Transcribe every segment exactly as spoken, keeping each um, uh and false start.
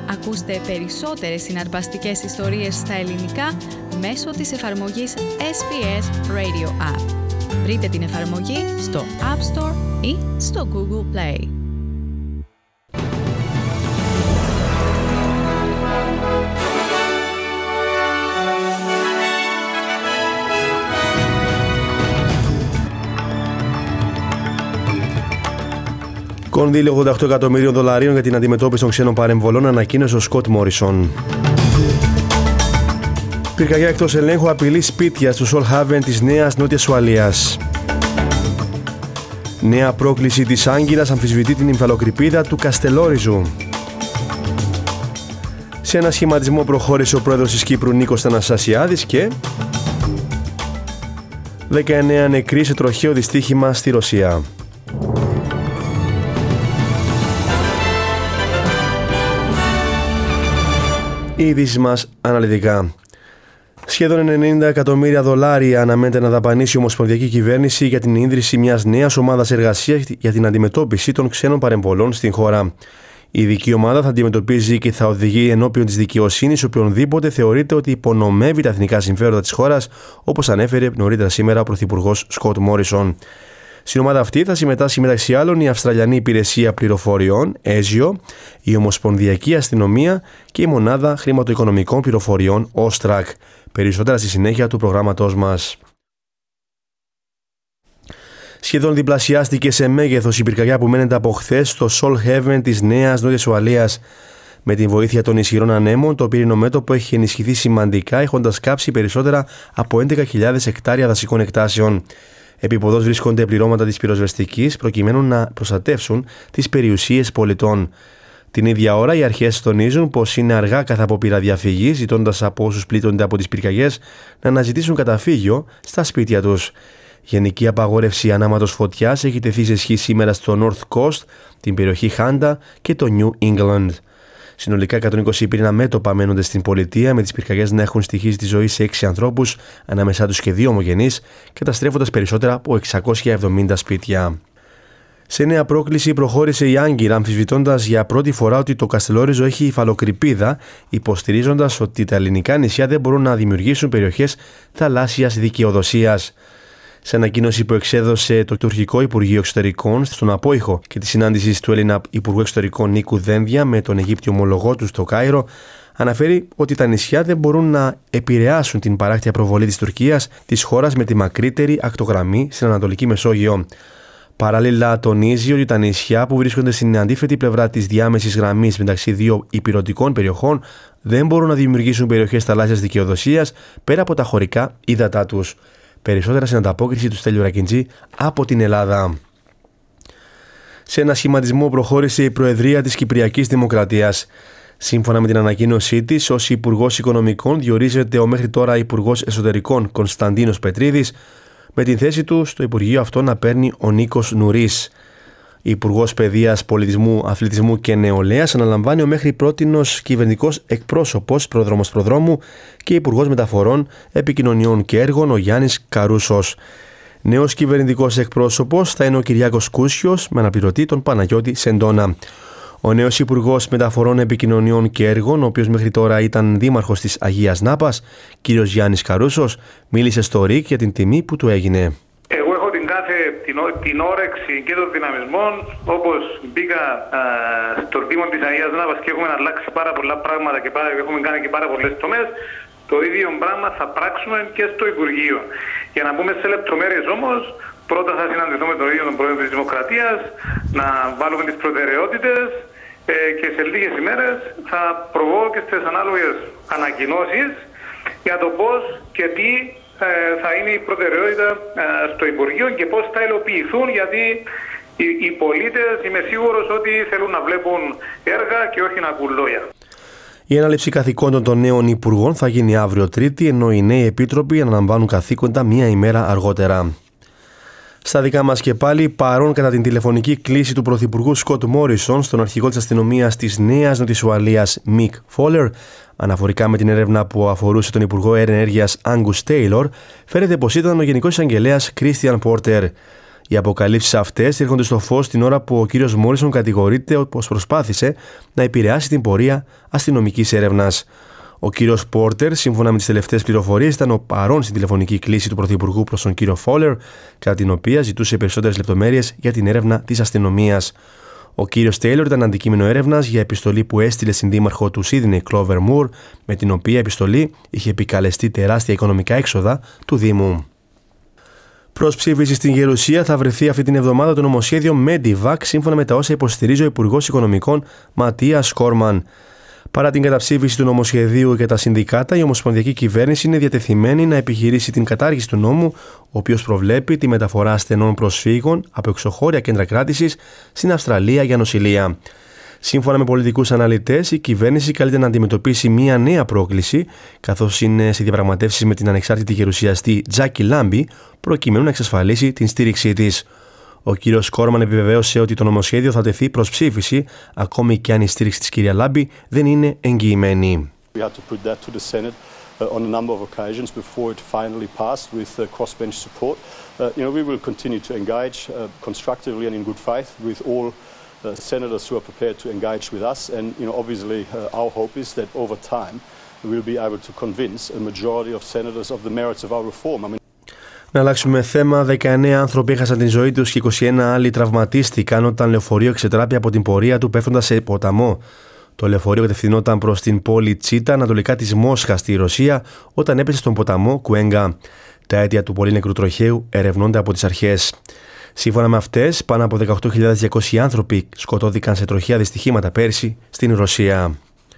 Ακούστε περισσότερες συναρπαστικές ιστορίες στα ελληνικά μέσω της εφαρμογής ες μπι ες Radio App. Βρείτε την εφαρμογή στο App Store ή στο Google Play. Κονδύλιο ογδόντα οκτώ εκατομμυρίων δολαρίων για την αντιμετώπιση των ξένων παρεμβολών ανακοίνωσε ο Σκοτ Μόρισον. Πυρκαγιά εκτός ελέγχου απειλεί σπίτια στο Solhaven της Νέας Νότιας Ουαλίας. Νέα πρόκληση της Άγκυρας αμφισβητεί την υφαλοκρηπίδα του Καστελόριζου. Σε ένα σχηματισμό προχώρησε ο πρόεδρος της Κύπρου Νίκος Θανασσιάδης και δεκαεννέα νεκροί σε τροχαίο δυστύχημα στη Ρωσία. Οι ειδήσεις μας αναλυτικά. Σχεδόν ενενήντα εκατομμύρια δολάρια αναμένεται να δαπανίσει η Ομοσπονδιακή Κυβέρνηση για την ίδρυση μιας νέας ομάδας εργασίας για την αντιμετώπιση των ξένων παρεμβολών στην χώρα. Η ειδική ομάδα θα αντιμετωπίζει και θα οδηγεί ενώπιον της δικαιοσύνης οποιονδήποτε θεωρείται ότι υπονομεύει τα εθνικά συμφέροντα της χώρας, όπως ανέφερε νωρίτερα σήμερα ο Πρωθυπουργός Σκοτ Μόρισον. Στην ομάδα αυτή θα συμμετάσχει μεταξύ άλλων η Αυστραλιανή Υπηρεσία Πληροφοριών, ΕΖΙΟ, η Ομοσπονδιακή Αστυνομία και η Μονάδα Χρηματοοικονομικών Πληροφοριών, Όστρακ. Περισσότερα στη συνέχεια του προγράμματός μας. Σχεδόν διπλασιάστηκε σε μέγεθος η πυρκαγιά που μένεται από χθες στο Solhaven της Νέας Νότιας Ουαλίας. Με τη βοήθεια των ισχυρών ανέμων, το πύρινο μέτωπο έχει ενισχυθεί σημαντικά, έχοντας κάψει περισσότερα από έντεκα χιλιάδες εκτάρια δασικών εκτάσεων. Επί-ποδός βρίσκονται πληρώματα της πυροσβεστικής προκειμένου να προστατεύσουν τις περιουσίες πολιτών. Την ίδια ώρα, οι αρχές τονίζουν πως είναι αργά καθ' απόπειρα διαφυγής, ζητώντας από όσους πλήττονται από τις πυρκαγιές να αναζητήσουν καταφύγιο στα σπίτια τους. Γενική απαγόρευση ανάματος φωτιάς έχει τεθεί σε ισχύ σήμερα στο North Coast, την περιοχή Χάντα και το New England. Συνολικά εκατόν είκοσι πυρήνα μέτωπα μένονται στην πολιτεία, με τις πυρκαγιές να έχουν στοιχήσει τη ζωή σε έξι ανθρώπους, ανάμεσά τους και δύο ομογενείς, καταστρέφοντας περισσότερα από εξακόσια εβδομήντα σπίτια. Σε νέα πρόκληση προχώρησε η Άγκυρα, αμφισβητώντας για πρώτη φορά ότι το Καστελόριζο έχει υφαλοκρηπίδα, υποστηρίζοντας ότι τα ελληνικά νησιά δεν μπορούν να δημιουργήσουν περιοχές θαλάσσιας δικαιοδοσίας. Σε ανακοίνωση που εξέδωσε το τουρκικό Υπουργείο Εξωτερικών στον απόϊχο και τη συνάντηση του Έλληνα Υπουργού Εξωτερικών Νίκου Δένδια με τον Αιγύπτιο ομολογό του στο Κάιρο, αναφέρει ότι τα νησιά δεν μπορούν να επηρεάσουν την παράκτια προβολή της Τουρκίας, της χώρας με τη μακρύτερη ακτογραμμή στην Ανατολική Μεσόγειο. Παράλληλα, τονίζει ότι τα νησιά που βρίσκονται στην αντίθετη πλευρά της διάμεσης γραμμής μεταξύ δύο ηπειρωτικών περιοχών δεν μπορούν να δημιουργήσουν περιοχές θαλάσσιας δικαιοδοσίας πέρα από τα χωρικά ύδατά τους. Περισσότερα στην ανταπόκριση του Στέλιου Ρακιντζή από την Ελλάδα. Σε ένα σχηματισμό προχώρησε η Προεδρία της Κυπριακής Δημοκρατίας. Σύμφωνα με την ανακοίνωσή της, ως Υπουργός Οικονομικών διορίζεται ο μέχρι τώρα Υπουργός Εσωτερικών Κωνσταντίνος Πετρίδης, με την θέση του στο Υπουργείο αυτό να παίρνει ο Νίκος Νουρίς. Υπουργός Παιδείας, Πολιτισμού, Αθλητισμού και Νεολαίας αναλαμβάνει ο μέχρι πρότινος κυβερνητικός εκπρόσωπος προδρόμος προδρόμου και Υπουργός Μεταφορών, Επικοινωνιών και Έργων ο Γιάννης Καρούσος. Νέος κυβερνητικός εκπρόσωπος θα είναι ο Κυριάκος Κούσιος με αναπληρωτή τον Παναγιώτη Σεντόνα. Ο νέος Υπουργός Μεταφορών, Επικοινωνιών και Έργων, ο οποίος μέχρι τώρα ήταν δήμαρχος της Αγίας Νάπας, κύριος Γιάννης Καρούσος, μίλησε στο ΡΙΚ για την τιμή που του έγινε. Εγώ έχω την κάθε την, την όρεξη και των δυναμισμών, όπως μπήκα α, στο Δήμο της Αγίας Νάπας και έχουμε αλλάξει πάρα πολλά πράγματα και πάρα, έχουμε κάνει και πάρα πολλές τομές, το ίδιο πράγμα θα πράξουμε και στο Υπουργείο. Για να πούμε σε λεπτομέρειες όμως, πρώτα θα συναντηθούμε με τον ίδιο τον Πρόεδρο της Δημοκρατίας, να βάλουμε τις προτεραιότητες ε, και σε λίγες ημέρες θα προβώ και στις ανάλογες ανακοινώσεις για το πώς και τι ε, θα είναι η προτεραιότητα ε, στο Υπουργείο και πώς θα υλοποιηθούν, γιατί οι, οι πολίτες είμαι σίγουρος ότι θέλουν να βλέπουν έργα και όχι να ακούν λόγια. Η ανάληψη καθηκόντων των νέων υπουργών θα γίνει αύριο Τρίτη, ενώ οι νέοι επίτροποι αναλαμβάνουν καθήκοντα μία ημέρα αργότερα. Στα δικά μας και πάλι, παρόν κατά την τηλεφωνική κλήση του Πρωθυπουργού Σκοτ Μόρισον στον αρχηγό της αστυνομίας της Νέας Νότιας Ουαλίας, Μικ Φόλερ, αναφορικά με την έρευνα που αφορούσε τον Υπουργό Ενέργειας Άγκους Τέιλορ, φαίνεται πως ήταν ο Γενικός Εισαγγελέας Κρίστιαν Πόρτερ. Οι αποκαλύψεις αυτές έρχονται στο φως την ώρα που ο κύριος Μόρισον κατηγορείται πως προσπάθησε να επηρεάσει την πορεία αστυνομικής έρευνας. Ο κύριος Πόρτερ, σύμφωνα με τις τελευταίες πληροφορίες, ήταν ο παρόν στην τηλεφωνική κλήση του Πρωθυπουργού προς τον κύριο Φόλερ, κατά την οποία ζητούσε περισσότερες λεπτομέρειες για την έρευνα της αστυνομίας. Ο κύριος Τέιλορ ήταν αντικείμενο έρευνας για επιστολή που έστειλε στην δήμαρχο του Σίδνεϊ, Κλόβερ Μουρ, με την οποία επιστολή είχε επικαλεστεί τεράστια οικονομικά έξοδα του Δήμου. Προς ψήφιση στην Γερουσία θα βρεθεί αυτή την εβδομάδα το νομοσχέδιο Medivac, σύμφωνα με τα όσα υποστηρίζει ο Υπουργός Οικονομικών Ματίας Κόρμαν. Παρά την καταψήφιση του νομοσχεδίου για τα συνδικάτα, η Ομοσπονδιακή Κυβέρνηση είναι διατεθειμένη να επιχειρήσει την κατάργηση του νόμου, ο οποίος προβλέπει τη μεταφορά ασθενών προσφύγων από εξωχώρια κέντρα κράτησης στην Αυστραλία για νοσηλεία. Σύμφωνα με πολιτικούς αναλυτές, η κυβέρνηση καλείται να αντιμετωπίσει μια νέα πρόκληση, καθώς είναι σε διαπραγματεύσεις με την ανεξάρτητη γερουσιαστή Τζάκι Λάμπι, προκειμένου να εξασφαλίσει την στήριξή της. Ο κύριος Κόρμαν επιβεβαίωσε ότι το νομοσχέδιο θα τεθεί προς ψήφιση, ακόμη και αν η στήριξη της κυρία Λάμπι δεν είναι εγγυημένη. On a number of occasions before it finally passed with uh, crossbench support. Uh, you know, we will continue to engage uh, constructively and in good faith with all uh, senators who are prepared to engage with us. And, you know, obviously uh, our hope is that over time we'll be able to convince a majority of senators of the merits of our reform. I mean, να αλλάξουμε θέμα. δεκαεννέα άνθρωποι έχασαν την ζωή τους και είκοσι ένα άλλοι τραυματίστηκαν όταν λεωφορείο εξετράπη από την πορεία του πέφτοντας σε ποταμό. Το λεωφορείο κατευθυνόταν προς την πόλη Τσίτα, ανατολικά της Μόσχας στη Ρωσία, όταν έπεσε στον ποταμό Κουέγκα. Τα αίτια του πολύ νεκρού τροχαίου ερευνώνται από τις αρχές. Σύμφωνα με αυτές, πάνω από δεκαοκτώ χιλιάδες διακόσιοι άνθρωποι σκοτώθηκαν σε τροχαία δυστυχήματα πέρσι στην Ρωσία.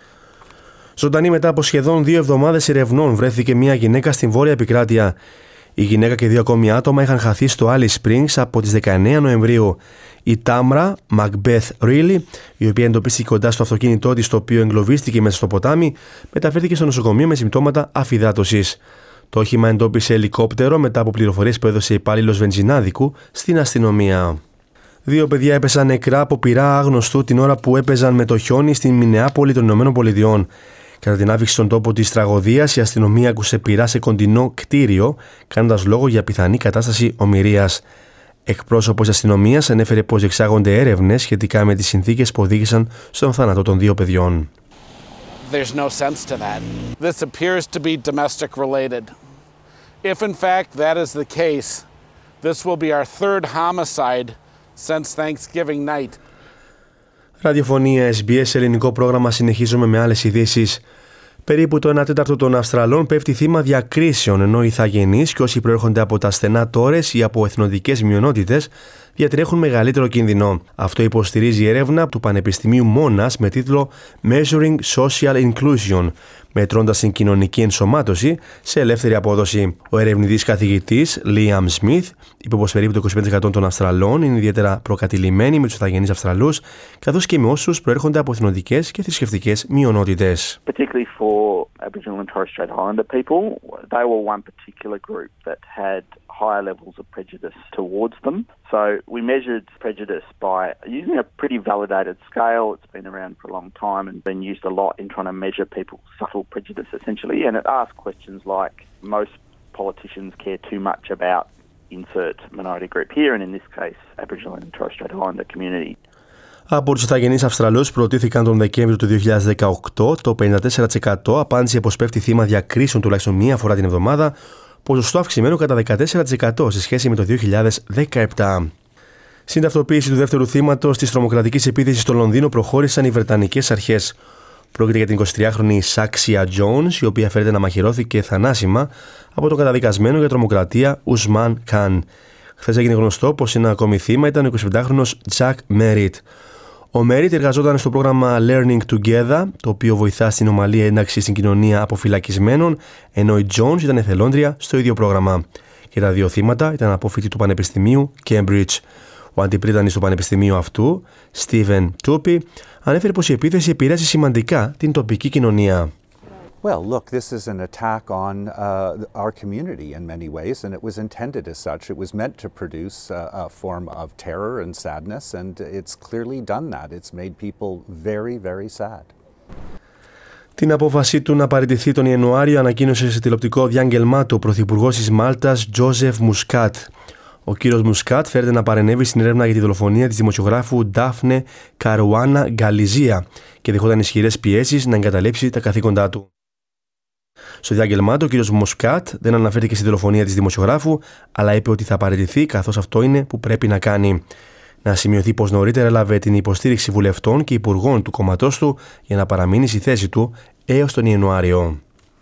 Ζωντανή μετά από σχεδόν δύο εβδομάδες ερευνών, βρέθηκε μια γυναίκα στην βόρεια επικράτεια. Η γυναίκα και δύο ακόμη άτομα είχαν χαθεί στο Alice Springs από τις δεκαεννέα Νοεμβρίου. Η Τάμρα Μακμπεθ Ρίλι, η οποία εντοπίστηκε κοντά στο αυτοκίνητό της, το οποίο εγκλωβίστηκε μέσα στο ποτάμι, μεταφέρθηκε στο νοσοκομείο με συμπτώματα αφυδάτωσης. Το όχημα εντόπισε ελικόπτερο μετά από πληροφορίες που έδωσε υπάλληλος βενζινάδικου στην αστυνομία. Δύο παιδιά έπεσαν νεκρά από πυρά άγνωστου την ώρα που έπαιζαν με το χιόνι στην Μινεάπολη των Ηνωμένων Πολιτειών. Κατά την άφηξη στον τόπο της τραγωδίας, η αστυνομία άκουσε πυρά σε κοντινό κτίριο, κάνοντας λόγο για πιθανή κατάσταση ομηρίας. Εκπρόσωπος της αστυνομίας ανέφερε πως εξάγονται έρευνες σχετικά με τις συνθήκες που οδήγησαν στον θάνατο των δύο παιδιών. There's no sense to that. This appears to be domestic related. If in fact that is the case, this will be our third homicide since Thanksgiving night. Ραδιοφωνία ες μπι ες, ελληνικό πρόγραμμα, συνεχίζουμε με άλλες ειδήσεις. Περίπου το ένα τέταρτο των Αυστραλών πέφτει θύμα διακρίσεων, ενώ οι ηθαγενείς και όσοι προέρχονται από τα στενά τόρες ή από εθνοτικές μειονότητες διατρέχουν μεγαλύτερο κίνδυνο. Αυτό υποστηρίζει η έρευνα του Πανεπιστημίου Μόνας με τίτλο Measuring Social Inclusion, μετρώντας την κοινωνική ενσωμάτωση σε ελεύθερη απόδοση. Ο ερευνητής καθηγητής Liam Smith είπε πως περίπου το είκοσι πέντε τοις εκατό των Αυστραλών είναι ιδιαίτερα προκατηλημένοι με τους ηθαγενείς Αυστραλούς, καθώς και με όσους προέρχονται από εθνοτικές και θρησκευτικές μειονότητες. Particularly for Aboriginal and Torres Strait Islander people, they were one particular group that had higher levels of prejudice towards them. So we measured prejudice by using a pretty validated scale. It's been around for a long time and been used a lot in trying to measure people's subtle prejudice, essentially. And it asks questions like, most politicians care too much about insert minority group here, and in this case, Aboriginal and Torres Strait Islander community. Από τους ηθαγενείς Αυστραλούς που ρωτήθηκαν τον Δεκέμβριο του δύο χιλιάδες δεκαοκτώ, το πενήντα τέσσερα τοις εκατό απάντησε πως πέφτει θύμα διακρίσεων τουλάχιστον μία φορά την εβδομάδα, ποσοστό αυξημένο κατά δεκατέσσερα τοις εκατό σε σχέση με το δύο χιλιάδες δεκαεπτά. Στην ταυτοποίηση του δεύτερου θύματος της τρομοκρατικής επίθεσης στο Λονδίνο προχώρησαν οι Βρετανικές αρχές. Πρόκειται για την εικοσιτριάχρονη Σάξια Τζόουνς, η οποία φέρεται να μαχαιρώθηκε θανάσιμα από τον καταδικασμένο για τρομοκρατία Ουσμάν Καν. Χθες έγινε γνωστό πως ένα ακόμη θύμα ήταν ο εικοσιπεντάχρονος Τζακ Μέριτ. Ο Μέριτ εργαζόταν στο πρόγραμμα Learning Together, το οποίο βοηθά στην ομαλή ένταξη στην κοινωνία αποφυλακισμένων, ενώ η Jones ήταν εθελόντρια στο ίδιο πρόγραμμα. Και τα δύο θύματα ήταν απόφοιτοι του Πανεπιστημίου Cambridge. Ο αντιπρίτανης του Πανεπιστημίου αυτού, Steven Tupy, ανέφερε πως η επίθεση επηρέασε σημαντικά την τοπική κοινωνία. Well, look, this is an attack on uh, our community in many ways, and it was intended as such. It was meant to produce uh, a form of terror and sadness, and it's clearly done that. It's made people very, very sad. Την απόφαση του να παραιτηθεί τον Ιανουάριο ανακοίνωσε σε τηλεοπτικό διάγγελμά του ο Πρωθυπουργός της Μάλτας, Τζόζεφ Μουσκάτ. Ο κύριος Μουσκάτ φέρεται να παρενέβη στην έρευνα για τη δολοφονία της δημοσιογράφου Ντάφνε Καρουάνα Γκαλιζία και δεχόταν ισχυρές πιέσεις να εγκαταλείψει τα καθήκοντά του. Στο διάγγελμά του, ο κύριος Μουσκάτ δεν αναφέρθηκε στη δολοφονία της δημοσιογράφου, αλλά είπε ότι θα παραιτηθεί καθώς αυτό είναι που πρέπει να κάνει. Να σημειωθεί πως νωρίτερα έλαβε την υποστήριξη βουλευτών και υπουργών του κόμματός του για να παραμείνει στη θέση του έως τον Ιανουάριο.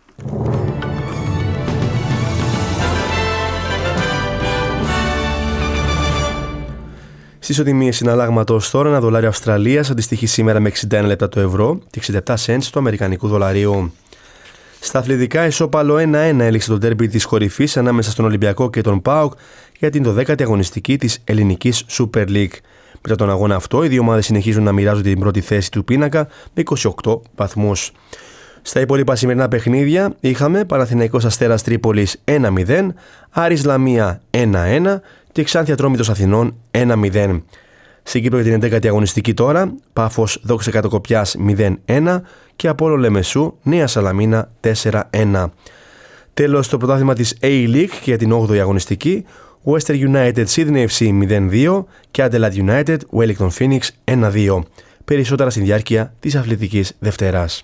Στις οτιμίες συναλλάγματος τώρα, ένα δολάριο Αυστραλίας αντιστοιχεί σήμερα με εξήντα ένα λεπτά το ευρώ και εξήντα επτά σεντς του αμερικανικού δολαρίου. Στα αθλητικά, ισόπαλο ένα ένα έληξε το ντέρμπι της κορυφής ανάμεσα στον Ολυμπιακό και τον ΠΑΟΚ για την δωδέκατη αγωνιστική της ελληνικής Super League. Μετά τον αγώνα αυτό, οι δύο ομάδες συνεχίζουν να μοιράζονται την πρώτη θέση του πίνακα με είκοσι οκτώ βαθμούς. Στα υπόλοιπα σημερινά παιχνίδια είχαμε Παναθηναϊκός Αστέρας Τρίπολης ένα μηδέν, Άρης Λαμία ένα ένα και Ξάνθη Ατρόμητος Αθηνών ένα μηδέν. Στην Κύπρο για την έντεκατη αγωνιστική τώρα, Πάφος Δόξα Κατοκοπιάς μηδέν ένα και Απόλλων Λεμεσού Νέα Σαλαμίνα τέσσερα ένα. Τέλος, στο πρωτάθλημα της A-League και για την όγδοη αγωνιστική, Western United Sydney εφ σι μηδέν δύο και Adelaide United Wellington Phoenix ένα δύο. Περισσότερα στη διάρκεια της αθλητικής Δευτέρας.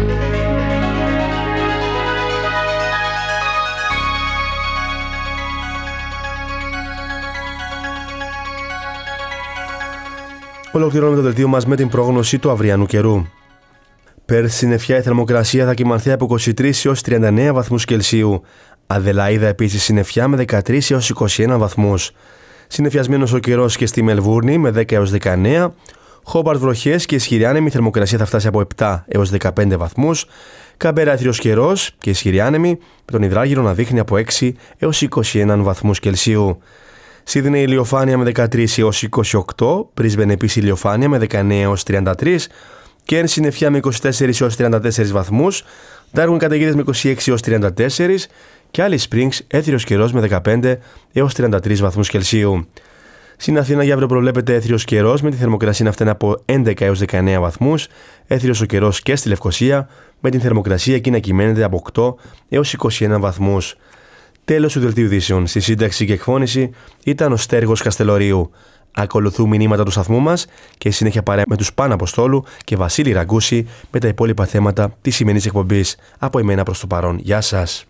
Ολοκληρώνουμε το δελτίο μας με την πρόγνωση του αυριανού καιρού. Πέρθ συννεφιά η θερμοκρασία θα κυμανθεί από είκοσι τρεις έως τριάντα εννέα βαθμούς Κελσίου. Αδελαΐδα επίσης συννεφιά με δεκατρείς έως είκοσι ένα βαθμούς. Συννεφιασμένος ο καιρός και στη Μελβούρνη με δέκα έως δεκαεννέα. Χόμπαρτ βροχές και ισχυρή άνεμη, η θερμοκρασία θα φτάσει από επτά έως δεκαπέντε βαθμούς. Καμπέρα έθριος καιρός και ισχυρή άνεμη, με τον υδράργυρο να δείχνει από έξι έως είκοσι ένα βαθμούς Κελσίου. Σίδνεϊ ηλιοφάνεια με δεκατρείς έως είκοσι οκτώ, Μπρίσμπεν επίσης ηλιοφάνεια με δεκαεννέα έως τριάντα τρία, Κέρν συννεφιά με είκοσι τέσσερις έως τριάντα τέσσερα βαθμούς, Ντάρουιν καταιγίδες με είκοσι έξι έως τριάντα τέσσερα και Alice Springs έθριος καιρός με δεκαπέντε έως τριάντα τρία βαθμούς Κελσίου. Στην Αθήνα για αύριο προβλέπεται έθριος καιρός με τη θερμοκρασία να φτάνει από έντεκα έως δεκαεννέα βαθμούς, έθριος ο καιρός και στη Λευκοσία με την θερμοκρασία εκεί να κυμαίνεται από οκτώ έως είκοσι ένα βαθμούς. Τέλος του δελτίου ειδήσεων. Στη σύνταξη και εκφώνηση ήταν ο Στέργος Καστελορίου. Ακολουθούν μηνύματα του σταθμού μας και συνέχεια παρέα με τους Πάνο Αποστόλου και Βασίλη Ραγκούση με τα υπόλοιπα θέματα της σημερινής εκπομπής. Από εμένα προς το παρόν. Γεια σας.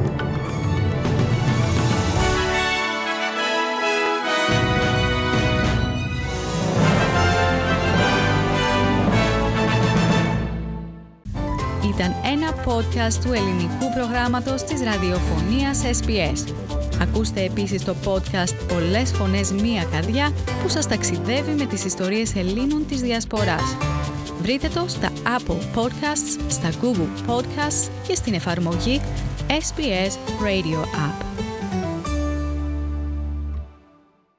Ήταν ένα podcast του ελληνικού προγράμματος της ραδιοφωνίας ες μπι ες. Ακούστε επίσης το podcast «Πολλές φωνές, μία καρδιά» που σας ταξιδεύει με τις ιστορίες Ελλήνων της Διασποράς. Βρείτε το στα Apple Podcasts, στα Google Podcasts και στην εφαρμογή ες μπι ες Radio App.